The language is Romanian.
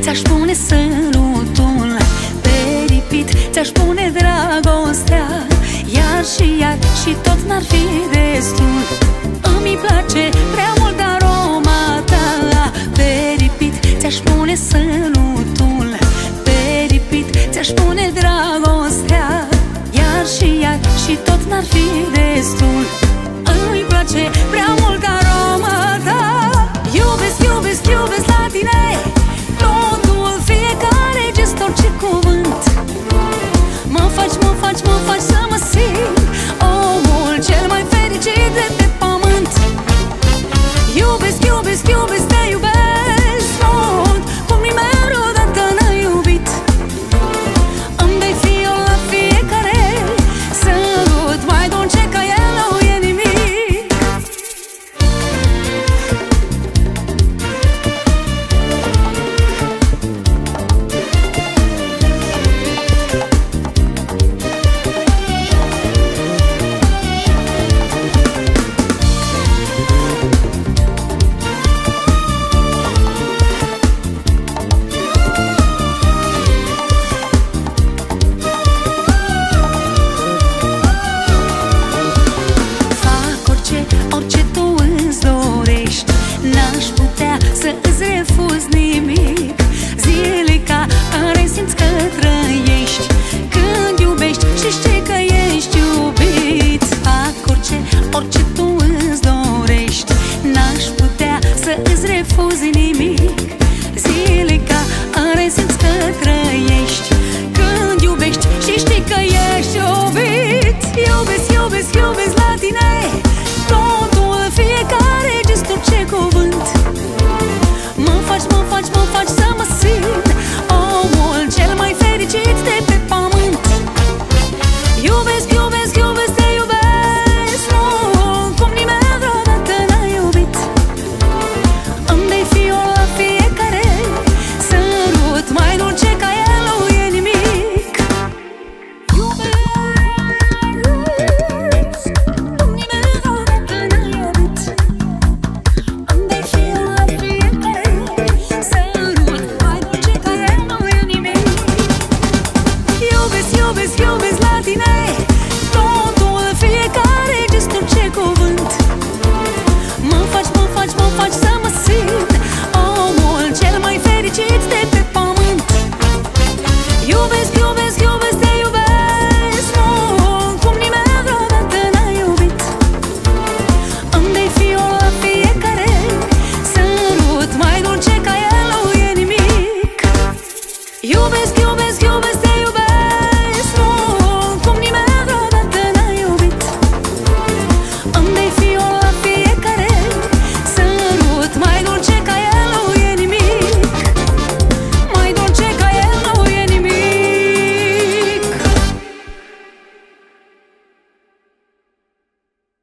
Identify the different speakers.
Speaker 1: ți-aș pune sărutul peripit, ți-aș pune dragostea iar și iar și tot n-ar fi destul. Îmi place prea mult aroma ta peripit, ți-aș pune sărutul peripit, ți-aș pune dragostea iar și tot n-ar fi destul. Îmi place prea mult aroma ta. Iubesc, iubesc, iubesc la tine totul, fiecare gest, orice cuvânt. Mă faci să mă simt omul cel mai fericit de pe pământ. Iubesc, iubesc, iubesc, te iubesc mult, cum nimeni vreodată n-a iubit. Îmi dai fiul la fiecare sărut, mai dulce ca el nu e nimic. Orice tu îți dorești, n-aș putea să îți refuz nimic. Zilnic care simți că trăiești când iubești și știi că ești iubit. Fac orice tu îți dorești, n-aș putea să îți refuz nimic. Zilnic care simți că trăiești când iubești și știi că ești iubit. Iubesc, iubesc, iubesc la tine totul, fiecare gest, orice cuvânt. Mă faci să mă simt omul cel mai fericit de pe pământ. Iubesc, iubesc, iubesc, te iubesc mult, cum nimeni vreodată n-a iubit. Îmi dai fiul la fiecare sărut, mai dulce ca el nu e nimic. Iubesc, iubesc la tine totul, fiecare gest, orice cuvânt. Mă faci să mă simt omul cel mai fericit de pe pământ. Iubesc, iubesc, iubesc, te iubesc mult, cum nimeni vreodată n-a iubit. Îmi dai fiul la fiecare sărut, mai dulce ca el nu e nimic. Iubesc,